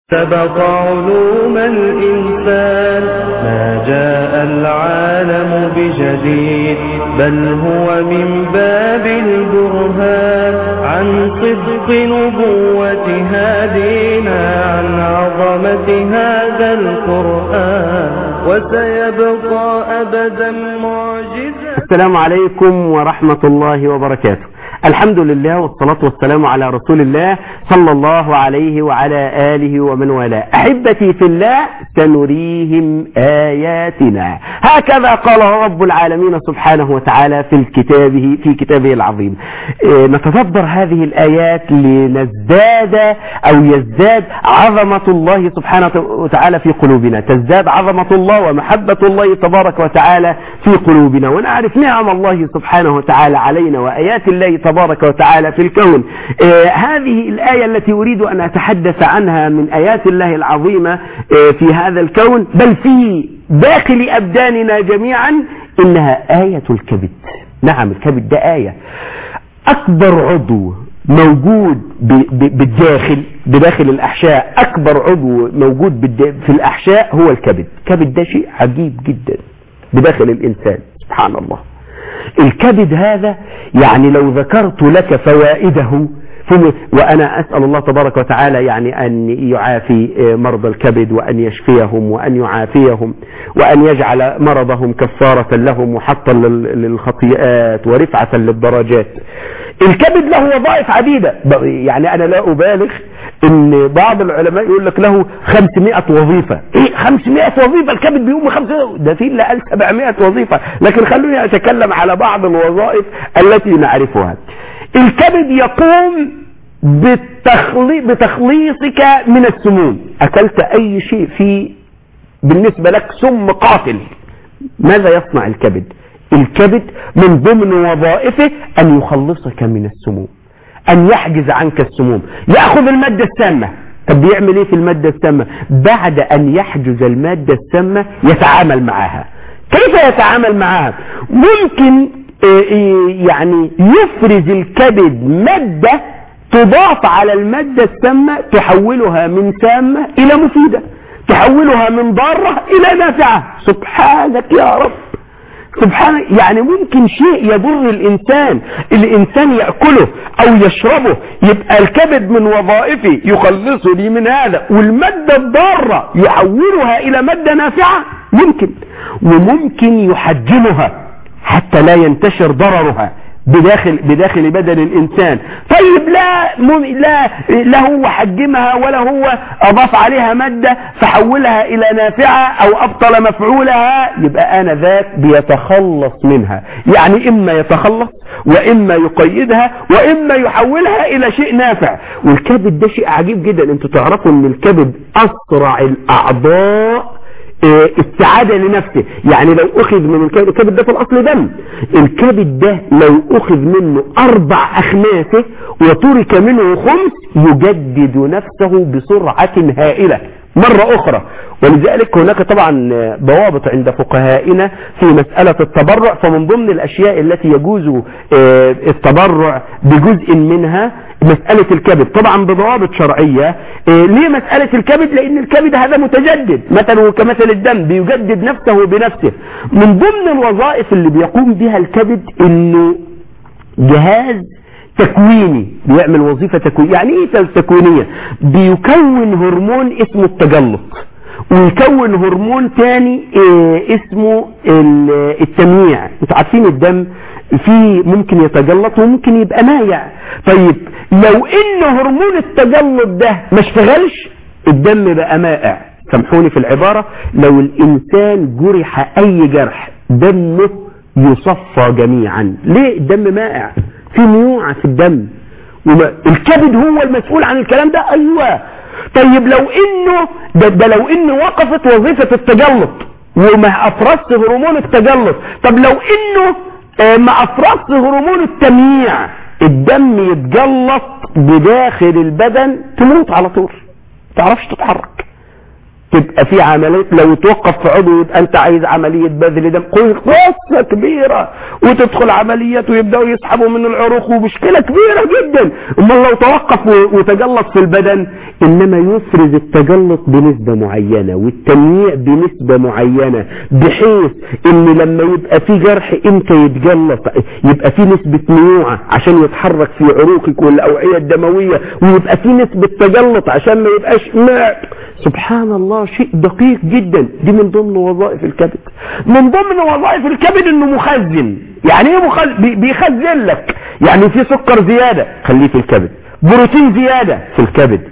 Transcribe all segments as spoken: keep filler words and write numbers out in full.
سبق علوم الإنسان ما جاء العالم بجديد، بل هو من باب البرهان عن صدق نبوة هادينا، عن عظمة هذا القرآن وسيبقى أبدا معجزا. السلام عليكم ورحمة الله وبركاته. الحمد لله والصلاة والسلام على رسول الله صلى الله عليه وعلى آله ومن والاه. أحبتي في الله، سنريهم آياتنا، هكذا قال رب العالمين سبحانه وتعالى في كتابه في كتابه العظيم. نتدبر هذه الآيات لنزداد أو يزداد عظمة الله سبحانه وتعالى في قلوبنا، تزداد عظمة الله ومحبة الله تبارك وتعالى في قلوبنا، ونعرف نعم الله سبحانه وتعالى علينا وآيات الله تبارك وتعالى في الكون. آه هذه الآية التي أريد أن أتحدث عنها من آيات الله العظيمة آه في هذا الكون، بل في داخل أبداننا جميعا، إنها آية الكبد. نعم، الكبد ده آية. أكبر عضو موجود بالداخل بداخل الأحشاء، أكبر عضو موجود في الأحشاء هو الكبد. الكبد ده شيء عجيب جدا بداخل الإنسان، سبحان الله. الكبد هذا يعني لو ذكرت لك فوائده، وأنا أسأل الله تبارك وتعالى يعني أن يعافي مرضى الكبد، وأن يشفيهم، وأن يعافيهم، وأن يجعل مرضهم كفارة لهم وحطا للخطيئات ورفعة للدرجات. الكبد له وظائف عديدة، يعني أنا لا أبالغ إن بعض العلماء يقول لك له خمسمائة وظيفة. إيه خمسمائة وظيفة؟ الكبد بيقوم خمسمائة، ده في إلا قال سبعمائة وظيفة، لكن خلوني أتكلم على بعض الوظائف التي نعرفها. الكبد يقوم بالتخلي... بتخليصك من السموم. أكلت أي شيء فيه بالنسبة لك سم قاتل، ماذا يصنع الكبد؟ الكبد من ضمن وظائفه أن يخلصك من السموم، أن يحجز عنك السموم، يأخذ المادة السامة. طب بيعمل إيه في المادة السامة؟ بعد أن يحجز المادة السامة يتعامل معها. كيف يتعامل معها؟ ممكن يعني يفرز الكبد مادة تضاف على المادة السامة، تحولها من سامة إلى مفيدة، تحولها من ضارة إلى نافعة. سبحانك يا رب، سبحانه. يعني ممكن شيء يضر الإنسان الإنسان يأكله أو يشربه، يبقى الكبد من وظائفه يخلصني من هذا، والمادة الضارة يحولها إلى مادة نافعة. ممكن، وممكن يحجمها حتى لا ينتشر ضررها بداخل بداخل بدن الإنسان. طيب لا لا لا هو حجمها ولا هو أضاف عليها مادة فحولها إلى نافعة أو أبطل مفعولها، يبقى أنا ذاك بيتخلص منها. يعني إما يتخلص، وإما يقيدها، وإما يحولها إلى شيء نافع. والكبد ده شيء عجيب جدا. أنتوا تعرفوا أن الكبد أسرع الأعضاء استعادة لنفسه. يعني لو أخذ من الكبد، الكبد ده في الأصل دم، الكبد ده لو أخذ منه أربع أخماسه وترك منه خمس يجدد نفسه بسرعة هائلة مرة أخرى. ولذلك هناك طبعا ضوابط عند فقهائنا في مسألة التبرع، فمن ضمن الأشياء التي يجوز التبرع بجزء منها مسألة الكبد، طبعا بضوابط شرعية. ليه مسألة الكبد؟ لأن الكبد هذا متجدد، مثلا كمثل الدم بيجدد نفسه بنفسه. من ضمن الوظائف اللي بيقوم بها الكبد إنه جهاز تكويني، بيعمل وظيفة تكوينية. يعني ايه تكوينية؟ بيكون هرمون اسمه التجلط، ويكون هرمون تاني إيه اسمه التمييع. انتوا عارفين الدم فيه ممكن يتجلط وممكن يبقى مايع. طيب لو ان هرمون التجلط ده ما اشتغلش، الدم بقى مائع. سامحوني في العبارة، لو الانسان جرح اي جرح دمه يصفى جميعا. ليه؟ الدم مائع، في ميوعة في الدم، الكبد هو المسؤول عن الكلام ده. ايوه. طيب لو انه ده, ده لو انه وقفت وظيفة التجلط وما افرزت هرمون التجلط، طب لو انه ما افرزت هرمون التمييع، الدم يتجلط بداخل البدن، تموت على طول، تعرفش تتحرك. تبقى في عملية لو توقف في عضو يبقى انت عايز عملية بذل دم، قصة كبيرة، وتدخل عمليات ويبدأوا يسحبوا من العروق ومشكلة كبيرة جدا. اما لو توقف وتجلط في البدن، انما يفرز التجلط بنسبة معينة والتنويع بنسبة معينة، بحيث ان لما يبقى في جرح امتى يتجلط يبقى في نسبة نيوعة عشان يتحرك في عروقك والاوعية الدموية، ويبقى في نسبة تجلط عشان ما يبقاش ماء. سبحان الله، شيء دقيق جدا. دي من ضمن وظائف الكبد. من ضمن وظائف الكبد انه مخزن. يعني ايه مخزن؟ بيخزن لك، يعني في سكر زيادة خليه في الكبد، بروتين زيادة في الكبد،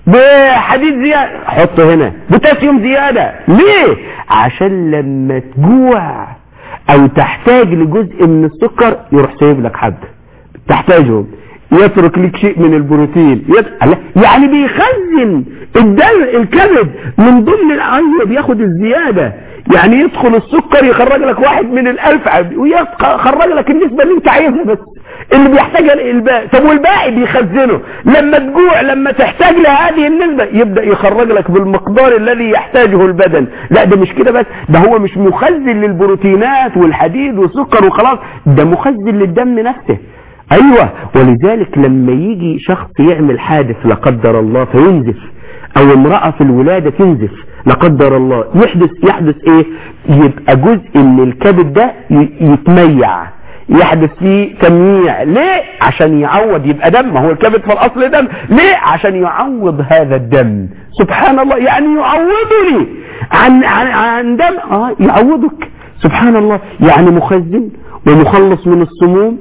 بحديد زيادة حطه هنا، بوتاسيوم زيادة. ليه؟ عشان لما تجوع او تحتاج لجزء من السكر يروح سايب لك حبة تحتاجهم، يترك لك شيء من البروتين. يعني بيخزن الدم الكبد من ضمن العية، بياخد الزيادة. يعني يدخل السكر يخرج لك واحد من الالف ويخرج لك النسبة اللي انت عايزها بس، اللي بيحتاجها الباقي. طب والباقي بيخزنه لما تجوع، لما تحتاج لهذه النسبة يبدأ يخرج لك بالمقدار الذي يحتاجه البدن. لا ده مش كده بس، ده هو مش مخزن للبروتينات والحديد والسكر وخلاص، ده مخزن للدم نفسه. ايوه، ولذلك لما يجي شخص يعمل حادث لا قدر الله فينزف، او امرأة في الولادة تنزف لا قدر الله، يحدث يحدث ايه؟ يبقى جزء من الكبد ده يتميع، يحدث فيه تمييع. ليه؟ عشان يعوض، يبقى دم. ما هو الكبد في الاصل دم. ليه؟ عشان يعوض هذا الدم. سبحان الله، يعني يعوضني عن عن, عن دم. اه يعوضك. سبحان الله، يعني مخزن ومخلص من السموم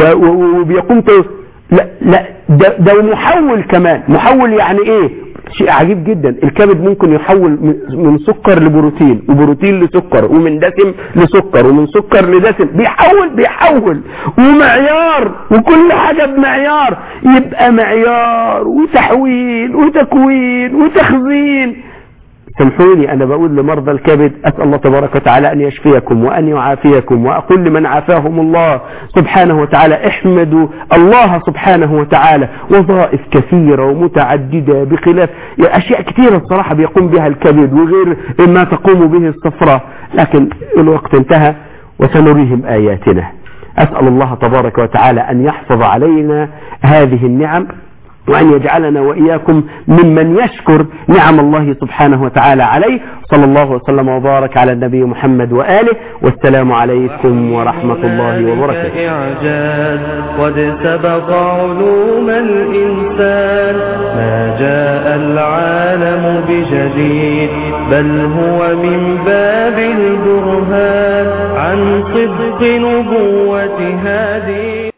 وبيقوم ت... لا لا ده, ده محول كمان. محول يعني ايه؟ شيء عجيب جدا. الكبد ممكن يحول من سكر لبروتين، وبروتين لسكر، ومن دسم لسكر، ومن سكر لدسم. بيحول بيحول ومعيار، وكل حاجة بمعيار. يبقى معيار وتحويل وتكوين وتخزين. سامحوني أنا بقول لمرضى الكبد، أسأل الله تبارك وتعالى أن يشفيكم وأن يعافيكم، وأقول لمن عافاهم الله سبحانه وتعالى احمدوا الله سبحانه وتعالى. وظائف كثيرة ومتعددة بخلاف أشياء كثيرة الصراحة بيقوم بها الكبد وغير ما تقوم به الصفرة، لكن الوقت انتهى وسنريهم آياتنا. أسأل الله تبارك وتعالى أن يحفظ علينا هذه النعم، وأن يجعلنا وإياكم ممن يشكر نعم الله سبحانه وتعالى عليه. صلى الله وسلم وبارك على النبي محمد وآله، والسلام عليكم ورحمة الله وبركاته. إعجاز قد سبق علوم الإنسان، ما جاء العالم بجديد، بل هو من باب البرهان عن صدق نبوة هذه.